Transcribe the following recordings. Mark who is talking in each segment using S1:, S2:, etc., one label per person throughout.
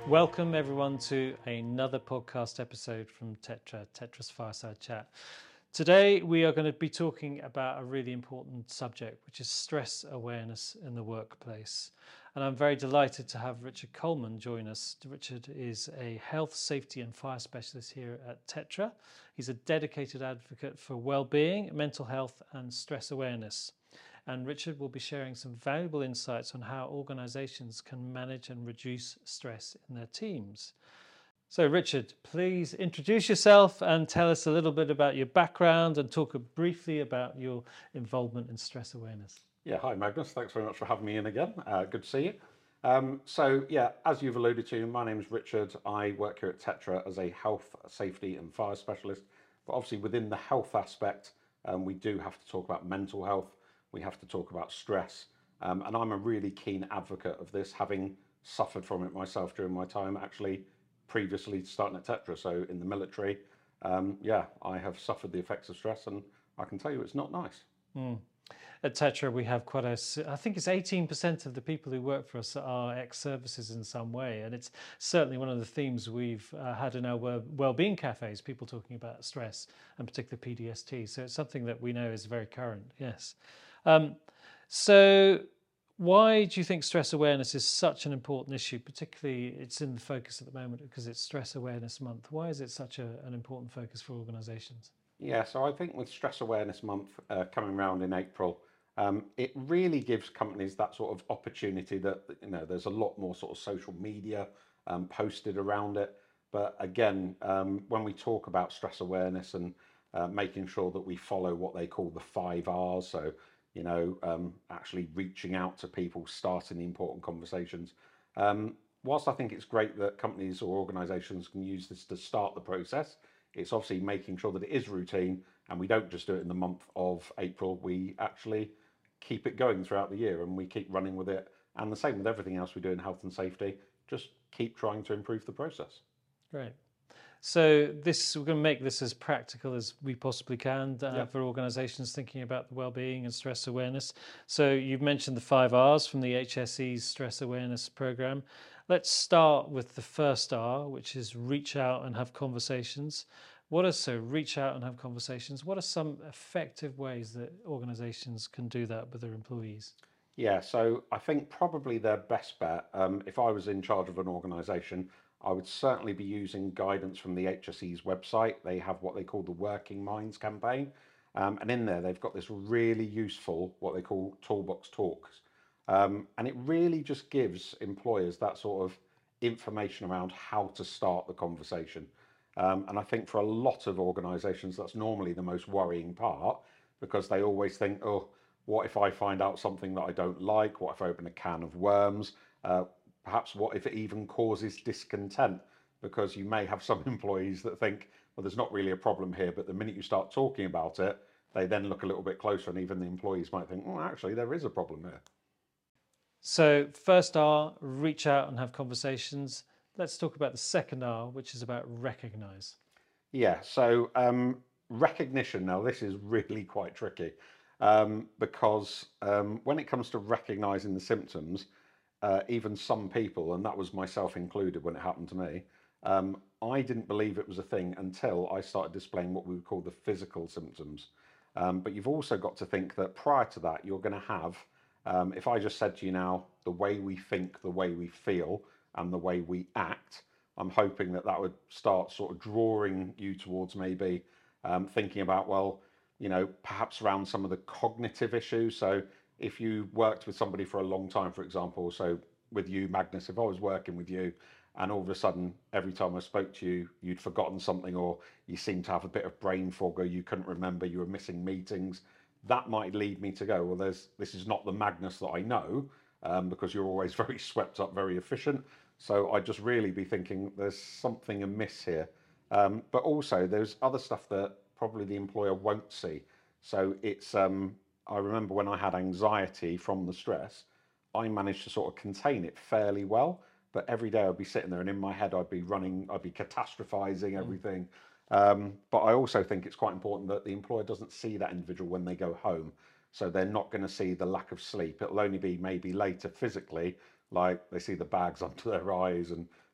S1: Welcome everyone to another podcast episode from Tetra's Fireside Chat. Today we are going to be talking about a really important subject, which is stress awareness in the workplace. And I'm very delighted to have Richard Coleman join us. Richard is a health, safety and fire specialist here at Tetra. He's a dedicated advocate for well-being, mental health and stress awareness. And Richard will be sharing some valuable insights on how organisations can manage and reduce stress in their teams. So Richard, please introduce yourself and tell us a little bit about your background and talk briefly about your involvement in stress awareness.
S2: Yeah, hi Magnus, thanks very much for having me in again. Good to see you. As you've alluded to, my name is Richard. I work here at Tetra as a health, safety and fire specialist. But obviously within the health aspect, we do have to talk about mental health. We have to talk about stress. And I'm a really keen advocate of this, having suffered from it myself during my time actually previously starting at Tetra. So in the military, I have suffered the effects of stress and I can tell you it's not nice.
S1: At Tetra, we have I think it's 18% of the people who work for us are ex-services in some way. And it's certainly one of the themes we've had in our wellbeing cafes, people talking about stress and particularly PTSD. So it's something that we know is very current, yes. So why do you think stress awareness is such an important issue? Particularly, it's in the focus at the moment because it's Stress Awareness Month. Why is it such an important focus for organisations?
S2: Yeah, so I think with Stress Awareness Month coming around in April, it really gives companies that sort of opportunity that, there's a lot more sort of social media posted around it. But again, when we talk about stress awareness and making sure that we follow what they call the 5 R's, so, actually reaching out to people, starting the important conversations. Whilst I think it's great that companies or organisations can use this to start the process, it's obviously making sure that it is routine and we don't just do it in the month of April. We actually keep it going throughout the year and we keep running with it. And the same with everything else we do in health and safety, just keep trying to improve the process.
S1: Great. So we're going to make this as practical as we possibly can for organisations thinking about the well-being and stress awareness. So you've mentioned the 5 R's from the HSE's Stress Awareness Programme. Let's start with the first R, which is reach out and have conversations. Reach out and have conversations. What are some effective ways that organisations can do that with their employees?
S2: Yeah, so I think probably their best bet, if I was in charge of an organisation, I would certainly be using guidance from the HSE's website. They have what they call the Working Minds campaign. And in there, they've got this really useful, what they call toolbox talks. And it really just gives employers that sort of information around how to start the conversation. And I think for a lot of organisations, that's normally the most worrying part because they always think, oh, what if I find out something that I don't like? What if I open a can of worms? Perhaps what if it even causes discontent? Because you may have some employees that think, well, there's not really a problem here, but the minute you start talking about it, they then look a little bit closer and even the employees might think, oh, actually, there is a problem here.
S1: So first R, reach out and have conversations. Let's talk about the second R, which is about recognise.
S2: Yeah, so recognition, now this is really quite tricky because when it comes to recognising the symptoms, even some people, and that was myself included when it happened to me, I didn't believe it was a thing until I started displaying what we would call the physical symptoms. But you've also got to think that prior to that, you're going to have, if I just said to you now, the way we think, the way we feel, and the way we act, I'm hoping that would start sort of drawing you towards maybe thinking about, well, perhaps around some of the cognitive issues. So if you worked with somebody for a long time, for example, so with you, Magnus, if I was working with you and all of a sudden, every time I spoke to you, you'd forgotten something or you seemed to have a bit of brain fog or you couldn't remember, you were missing meetings, that might lead me to go, well, this is not the Magnus that I know because you're always very swept up, very efficient. So I'd just really be thinking there's something amiss here. But also there's other stuff that probably the employer won't see. So it's, I remember when I had anxiety from the stress, I managed to sort of contain it fairly well. But every day I'd be sitting there and in my head I'd be catastrophizing everything. But I also think it's quite important that the employer doesn't see that individual when they go home. So they're not going to see the lack of sleep. It'll only be maybe later physically, like they see the bags under their eyes and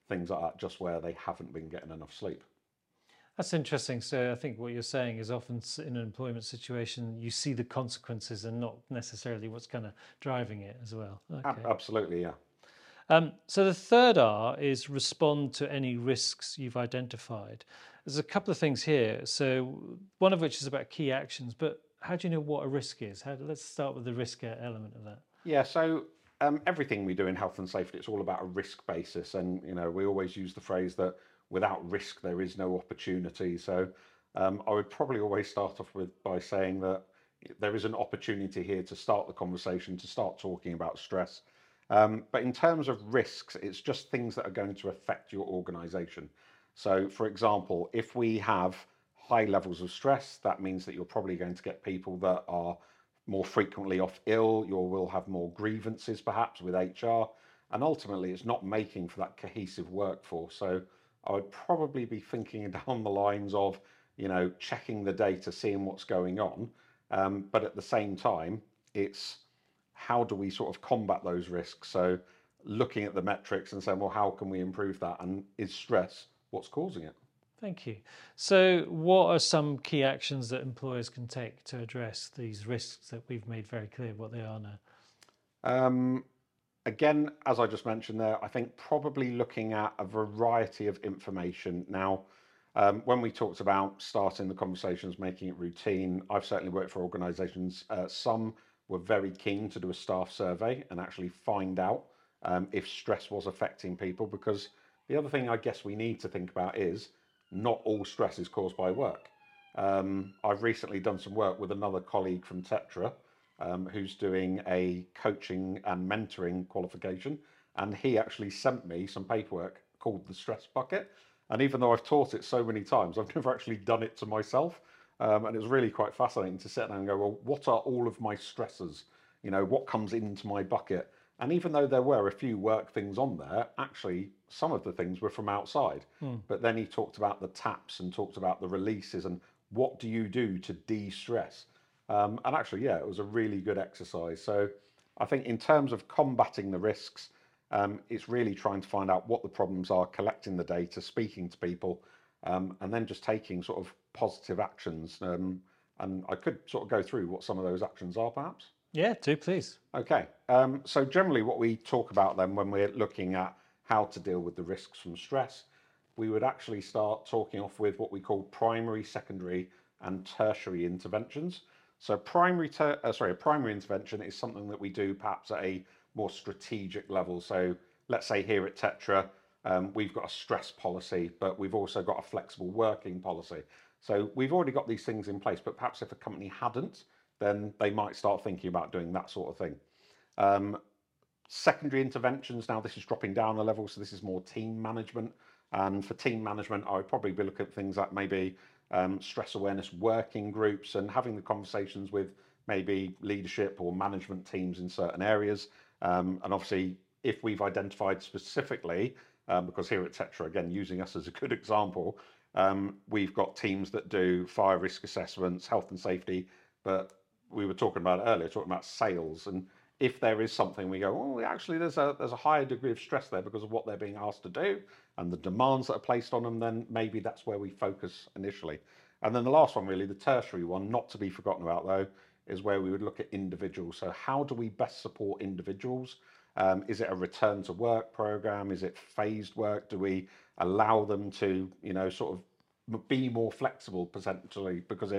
S2: things like that, just where they haven't been getting enough sleep.
S1: That's interesting. So I think what you're saying is often in an employment situation, you see the consequences and not necessarily what's kind of driving it as well. Okay.
S2: Absolutely, yeah.
S1: So the third R is respond to any risks you've identified. There's a couple of things here. So one of which is about key actions, but how do you know what a risk is? Let's start with the risk element of that.
S2: Yeah, so everything we do in health and safety, it's all about a risk basis. And, we always use the phrase that without risk, there is no opportunity. So I would probably always start off by saying that there is an opportunity here to start the conversation, to start talking about stress. But in terms of risks, it's just things that are going to affect your organization. So, for example, if we have high levels of stress, that means that you're probably going to get people that are more frequently off ill, you will have more grievances perhaps with HR, and ultimately it's not making for that cohesive workforce. So I would probably be thinking down the lines of, checking the data, seeing what's going on, but at the same time, it's how do we sort of combat those risks? So looking at the metrics and saying, well, how can we improve that? And is stress what's causing it?
S1: Thank you. So what are some key actions that employers can take to address these risks that we've made very clear what they are now?
S2: Again, as I just mentioned there, I think probably looking at a variety of information. Now, when we talked about starting the conversations, making it routine, I've certainly worked for organisations. Some were very keen to do a staff survey and actually find out if stress was affecting people, because the other thing I guess we need to think about is not all stress is caused by work. I've recently done some work with another colleague from Tetra who's doing a coaching and mentoring qualification, and he actually sent me some paperwork called the stress bucket. And even though I've taught it so many times, I've never actually done it to myself. And it was really quite fascinating to sit down and go, well, what are all of my stressors? What comes into my bucket? And even though there were a few work things on there, actually some of the things were from outside. But then he talked about the taps and talked about the releases and what do you do to de-stress? And actually, yeah, it was a really good exercise. So I think in terms of combating the risks, it's really trying to find out what the problems are, collecting the data, speaking to people, and then just taking sort of positive actions. And I could sort of go through what some of those actions are, perhaps.
S1: Yeah, do please.
S2: Okay. So generally what we talk about then when we're looking at how to deal with the risks from stress, we would actually start talking off with what we call primary, secondary, and tertiary interventions. So a primary intervention is something that we do perhaps at a more strategic level. So let's say here at Tetra, we've got a stress policy, but we've also got a flexible working policy. So we've already got these things in place, but perhaps if a company hadn't, then they might start thinking about doing that sort of thing. Secondary interventions, now this is dropping down a level, so this is more team management. And for team management, I would probably be looking at things like maybe stress awareness working groups and having the conversations with maybe leadership or management teams in certain areas. And obviously, if we've identified specifically, because here at Tetra, again, using us as a good example, we've got teams that do fire risk assessments, health and safety, but we were talking about it earlier, talking about sales. And if there is something we go, oh, actually, there's a higher degree of stress there because of what they're being asked to do and the demands that are placed on them, then maybe that's where we focus initially. And then the last one, really, the tertiary one, not to be forgotten about though, is where we would look at individuals. So how do we best support individuals? Is it a return to work program? Is it phased work? Do we allow them to, sort of be more flexible potentially because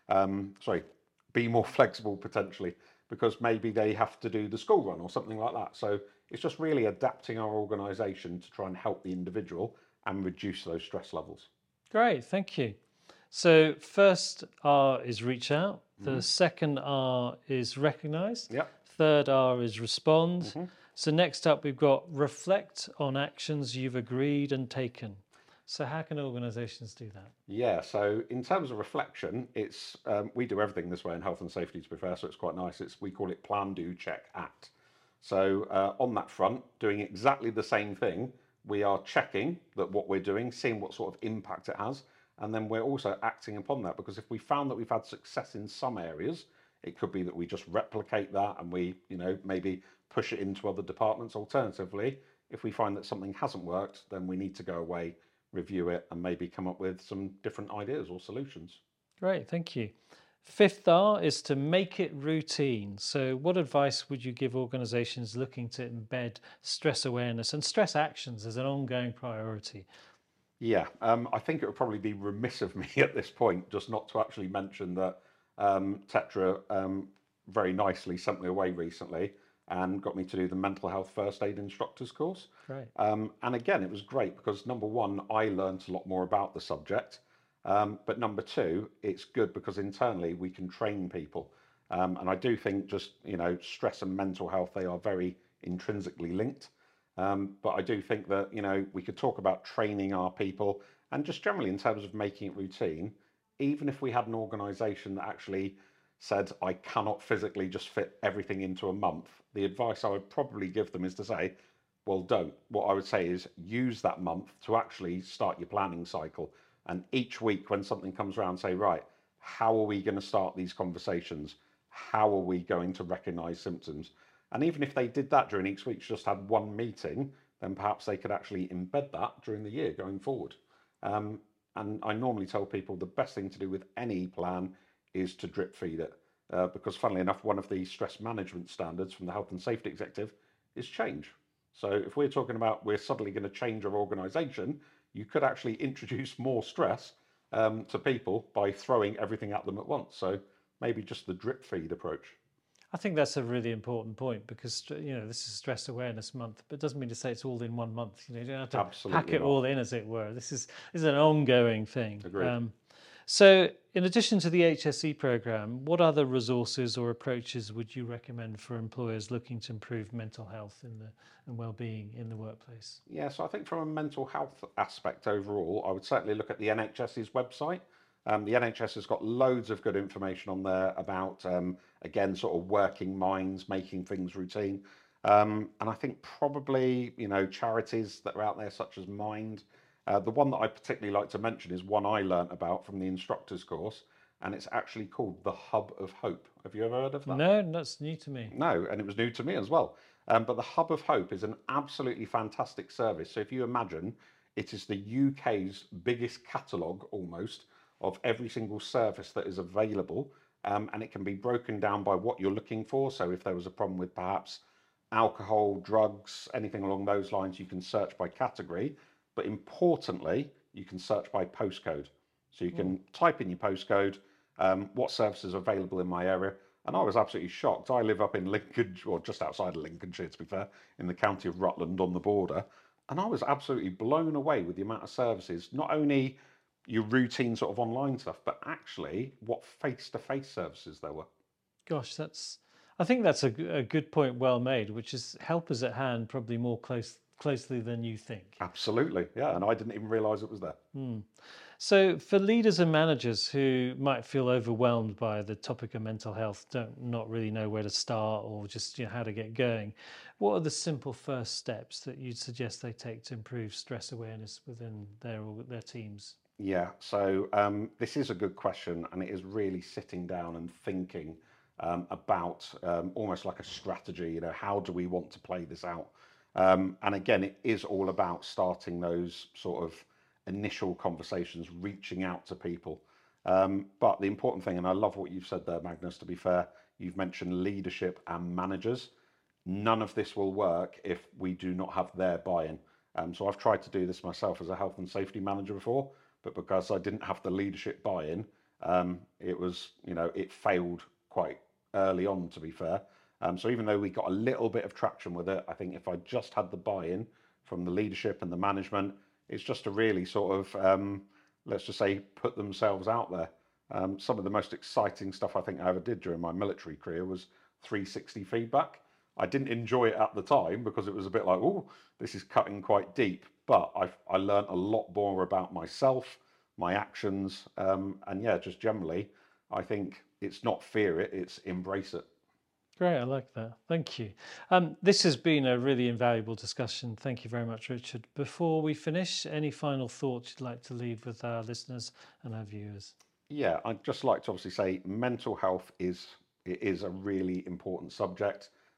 S2: be more flexible potentially because maybe they have to do the school run or something like that. So it's just really adapting our organisation to try and help the individual and reduce those stress levels.
S1: Great, thank you. So first R is reach out. The second R is recognise.
S2: Yep.
S1: Third R is respond.
S2: Mm-hmm.
S1: So next up, we've got reflect on actions you've agreed and taken. So how can organisations do that?
S2: Yeah, so in terms of reflection, it's we do everything this way in health and safety, to be fair, so it's quite nice. We call it plan, do, check, act. So on that front, doing exactly the same thing, we are checking that what we're doing, seeing what sort of impact it has, and then we're also acting upon that, because if we found that we've had success in some areas, it could be that we just replicate that and we, maybe push it into other departments. Alternatively, If we find that something hasn't worked, then we need to go away, review it, and maybe come up with some different ideas or solutions.
S1: Great, thank you. Fifth R is to make it routine. So, what advice would you give organizations looking to embed stress awareness and stress actions as an ongoing priority?
S2: Yeah, I think it would probably be remiss of me at this point just not to actually mention that Tetra very nicely sent me away recently and got me to do the mental health first aid instructors course.
S1: Great.
S2: And again, it was great because number one, I learned a lot more about the subject. But number two, it's good because internally we can train people. And I do think just, stress and mental health, they are very intrinsically linked. But I do think that, we could talk about training our people and just generally in terms of making it routine, even if we had an organization that actually said, I cannot physically just fit everything into a month, the advice I would probably give them is to say, well, don't. What I would say is use that month to actually start your planning cycle. And each week when something comes around, say, right, how are we going to start these conversations? How are we going to recognize symptoms? And even if they did that during each week, just had one meeting, then perhaps they could actually embed that during the year going forward. And I normally tell people the best thing to do with any plan is to drip feed it. Because funnily enough, one of the stress management standards from the Health and Safety Executive is change. So if we're talking about we're suddenly going to change our organization, you could actually introduce more stress to people by throwing everything at them at once. So maybe just the drip feed approach.
S1: I think that's a really important point because this is Stress Awareness Month, but it doesn't mean to say it's all in one month. You don't have to
S2: Absolutely
S1: pack it
S2: not.
S1: all in, as it were. This is an ongoing thing.
S2: Agreed.
S1: So, in addition to the HSE program, what other resources or approaches would you recommend for employers looking to improve mental health and well-being in the workplace?
S2: Yeah, so I think from a mental health aspect overall, I would certainly look at the NHS's website. The NHS has got loads of good information on there about, again, sort of working minds, making things routine. And I think probably, charities that are out there such as Mind. The one that I particularly like to mention is one I learnt about from the instructor's course, and it's actually called the Hub of Hope. Have you ever heard of that?
S1: No, that's new to me.
S2: No, and it was new to me as well. But the Hub of Hope is an absolutely fantastic service. So if you imagine, it is the UK's biggest catalogue almost of every single service that is available. And it can be broken down by what you're looking for. So if there was a problem with perhaps alcohol, drugs, anything along those lines, you can search by category. But importantly, you can search by postcode. So you can type in your postcode, what services are available in my area. And I was absolutely shocked. I live up in Lincolnshire, or just outside of Lincolnshire, to be fair, in the county of Rutland on the border. And I was absolutely blown away with the amount of services, not only your routine sort of online stuff, but actually what face-to-face services there were.
S1: Gosh, I think that's a good point, well made, which is help is at hand, probably more closely than you think.
S2: Absolutely, yeah. And I didn't even realise it was there.
S1: So, for leaders and managers who might feel overwhelmed by the topic of mental health, not really know where to start or just how to get going, what are the simple first steps that you'd suggest they take to improve stress awareness within their teams?
S2: Yeah, so this is a good question, and it is really sitting down and thinking about almost like a strategy. How do we want to play this out? And again, it is all about starting those sort of initial conversations, reaching out to people. But the important thing, and I love what you've said there, Magnus, to be fair, you've mentioned leadership and managers. None of this will work if we do not have their buy-in. So I've tried to do this myself as a health and safety manager before, but because I didn't have the leadership buy-in, it was, it failed quite early on, to be fair. So even though we got a little bit of traction with it, I think if I just had the buy-in from the leadership and the management, it's just to really sort of, let's just say, put themselves out there. Some of the most exciting stuff I think I ever did during my military career was 360 feedback. I didn't enjoy it at the time because it was a bit like, oh, this is cutting quite deep. But I learned a lot more about myself, my actions, and yeah, just generally, I think it's not fear it, it's embrace it.
S1: Great, I like that. Thank you. This has been a really invaluable discussion. Thank you very much, Richard. Before we finish, any final thoughts you'd like to leave with our listeners and our viewers?
S2: Yeah, I'd just like to obviously say mental health is a really important subject.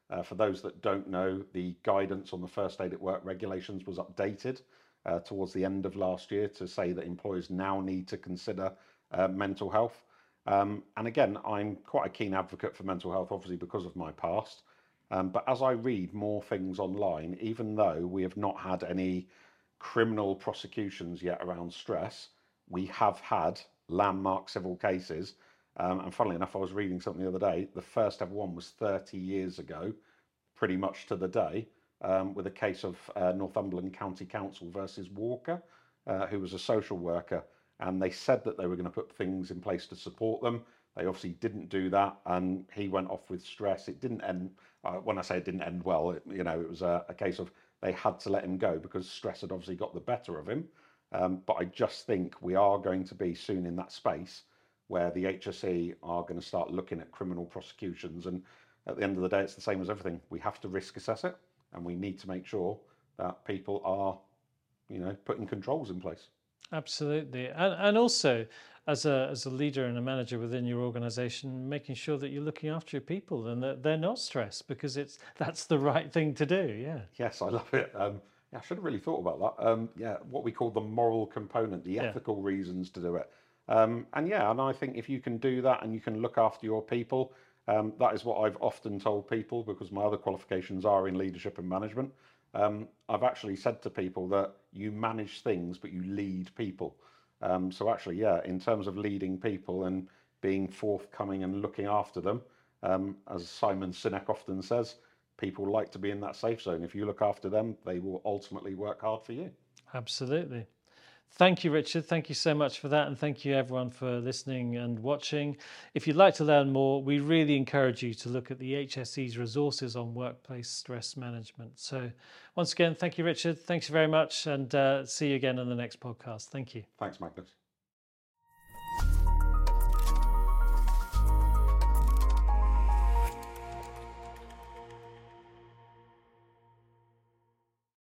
S2: For those that don't know, the guidance on the first aid at work regulations was updated towards the end of last year to say that employers now need to consider mental health. And again, I'm quite a keen advocate for mental health, obviously because of my past. But as I read more things online, even though we have not had any criminal prosecutions yet around stress, we have had landmark civil cases. And funnily enough, I was reading something the other day. The first ever one was 30 years ago, pretty much to the day, with a case of Northumberland County Council versus Walker, who was a social worker. And they said that they were going to put things in place to support them. They obviously didn't do that, and he went off with stress. It didn't end. When I say it didn't end well, it was a case of they had to let him go because stress had obviously got the better of him. But I just think we are going to be soon in that space where the HSE are going to start looking at criminal prosecutions. And at the end of the day, it's the same as everything. We have to risk assess it, and we need to make sure that people are, putting controls in place.
S1: Absolutely, and also as a leader and a manager within your organisation, making sure that you're looking after your people and that they're not stressed, because that's the right thing to do. Yeah.
S2: Yes, I love it. Yeah, I should have really thought about that. Yeah, what we call the moral component, the ethical reasons to do it. And I think if you can do that and you can look after your people, that is what I've often told people, because my other qualifications are in leadership and management. I've actually said to people that you manage things, but you lead people. So actually, in terms of leading people and being forthcoming and looking after them, as Simon Sinek often says, people like to be in that safe zone. If you look after them, they will ultimately work hard for you.
S1: Absolutely. Thank you, Richard. Thank you so much for that. And thank you, everyone, for listening and watching. If you'd like to learn more, we really encourage you to look at the HSE's resources on workplace stress management. So once again, thank you, Richard. Thanks very much. And see you again in the next podcast. Thank you.
S2: Thanks, Magnus.